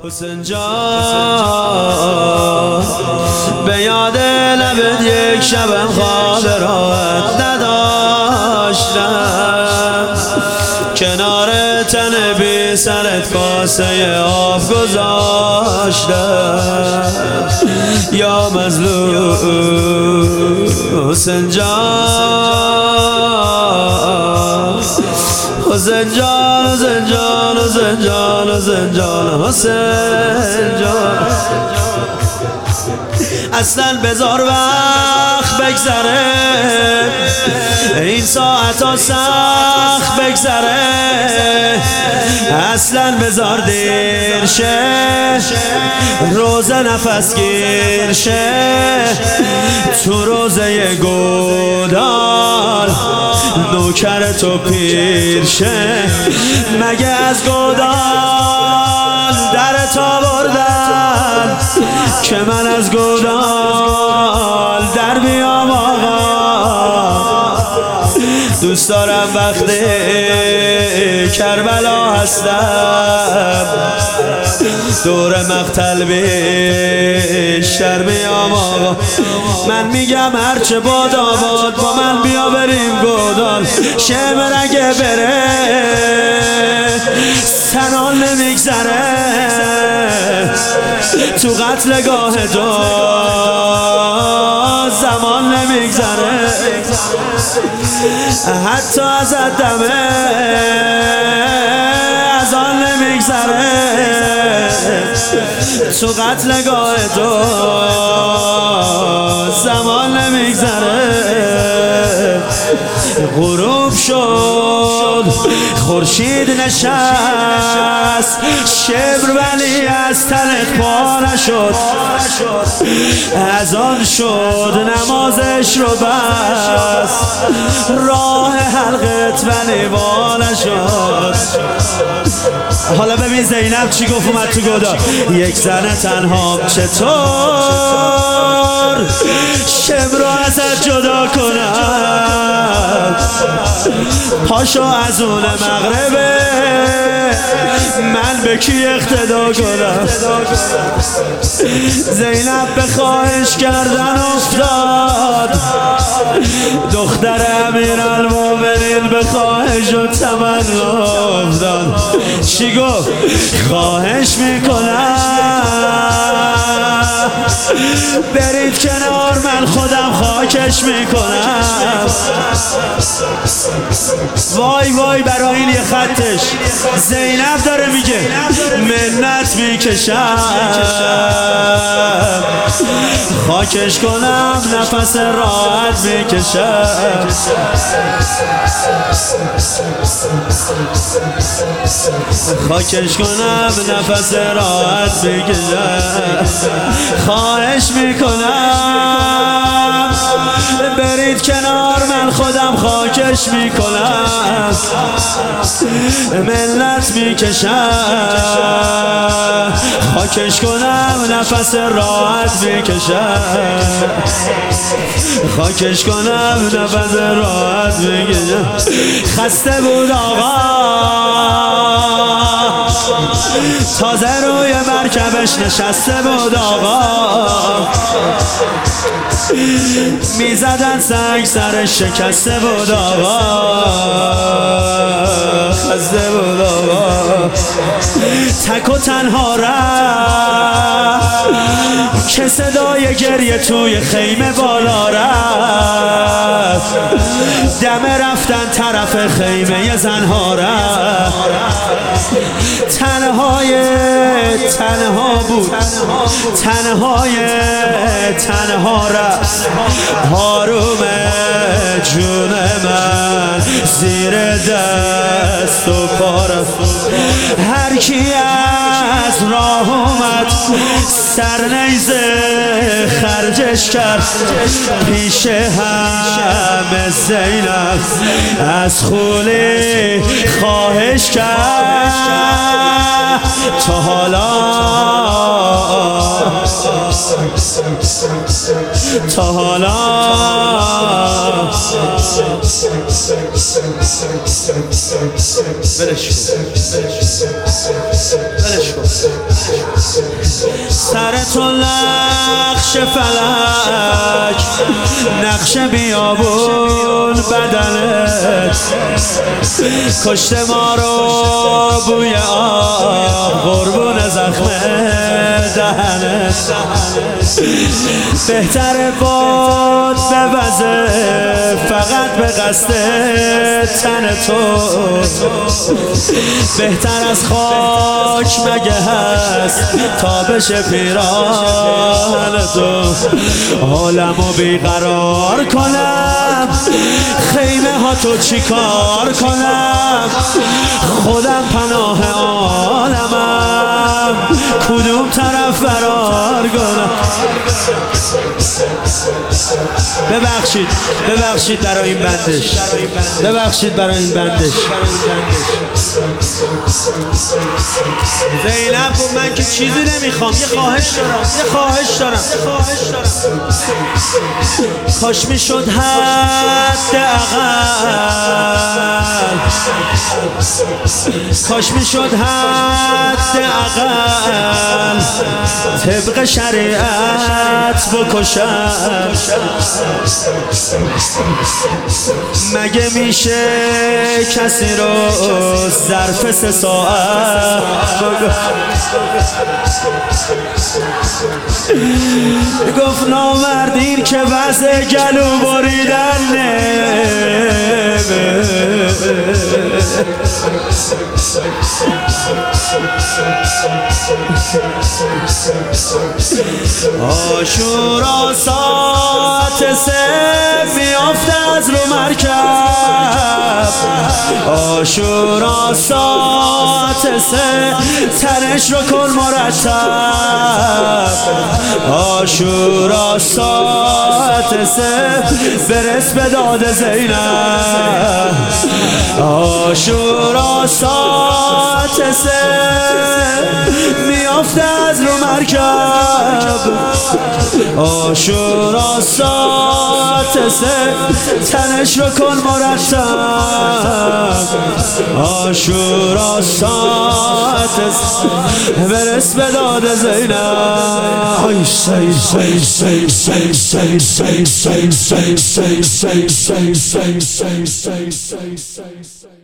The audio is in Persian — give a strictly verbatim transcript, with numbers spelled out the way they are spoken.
حسین جان به یاد لبت یک شبم خواب راحت نداشتم، کنار تن بی سرت کاسه آب گذاشتم. یا مظلوم حسین جان، حسین جان، حسین جان، حسین جان، حسین جان، حسین جان. اصلا بذار وقت بگذره، این ساعت ها سخت بگذره. اصلا بذار دیر شه، روز نفس گیر شه. تو روزه گودال نوکر تو پیر شه. مگه از گودال در تا بردن که من از گودال در بیام آقا. دوست دارم وقتی کربلا هستم، دور مقتل بیشتر بیام آقا. من میگم هرچه باد آباد با من بیا بریم گودال. شمر اگه بره سنان نمیگذره، تو قتلگاه تو زمان نمیگذره. حتی از دمه از آن نمیگذره، تو قتلگاه تو زمان نمیگذره. غروب شد خورشید نشست، شبر ولی از تنت پا نشد. از آن شد نمازش رو بس، راه حلقت ولی وا نشد. حالا ببین زینب چی گفت اومد تو گودال. یک زن تنها چطور شب رو ازت جدا کنم؟ پاشو از اون مغربه من به کی اقتدا کنم؟ زینب به خواهش کردن افتاد، دختر امیرالمومنین به خواهش و تمنا افتاد. چی گفت؟ خواهش میکنم برید کنار، من خودم خاکش میکنم. وای وای برای این یه خطش. زینب داره میگه منت میکشم، خاکش کنم نفس راحت میکشم. خاکش کنم نفس راحت میکشم. خواهش میکنم برید کنار، من خودم خاکش میکنم. ملت میکشم، خاکش کنم نفس راحت میکشم. خاکش کنم نفس راحت میکشم. خسته بود آقا تازه روی مرکبش نشسته بود آقا. میزدن سنگ سرش شکسته بود آقا. خسته بود آقا، تک و تنها رفت که صدای گریه توی خیمه بالا رفت. دم رفتن طرف خیمه زنها رفت. تنهای تنها بود، تنهای تنها رفت. هاروم جون من زیر دست و پا رفت. هر کی از راه اومد سر نیزه خرجش کرد. پیش همه زینب از خولی خواهش کرد. تا حالا تا حالا بلش کن بلش کن سر تو نقش فلک نقش بیابون بدنت کشته ما رو بوی آب قربون زخم دهنت بهتر باد به وزه فقط به قصد تن تو بهتر از خاک مگه هست تا بشه پیراهن تو عالمو بیقرار کنم خیمه ها تو چی کار کنم خودم پناه عالمم کدوم طرف فرار کنم ببخشید ببخشید برای این بندش ببخشید برای این بندش زینب گفت من که چیزی نمیخوام یه خواهش دارم یه خواهش دارم کاش میشد حد اقل کاش میشد حد اقل طبق شریعت بکشم مگه میشه کسی رو ظرف سه ساعت گفت نامردین که وضع گلو بریدن آشورا ساعت سه میافته از رو مرکب آشورا ساعت سه تنش رو کن مرتب آشورا ساعت سه برس به داد زینب آشورا ساعت سه میافته از رو مرکب آشورا ساعت سه تنش رو کن مرتب آشورا ساعت سه برس به داد زینب say say say say say say say say say say say say say say say say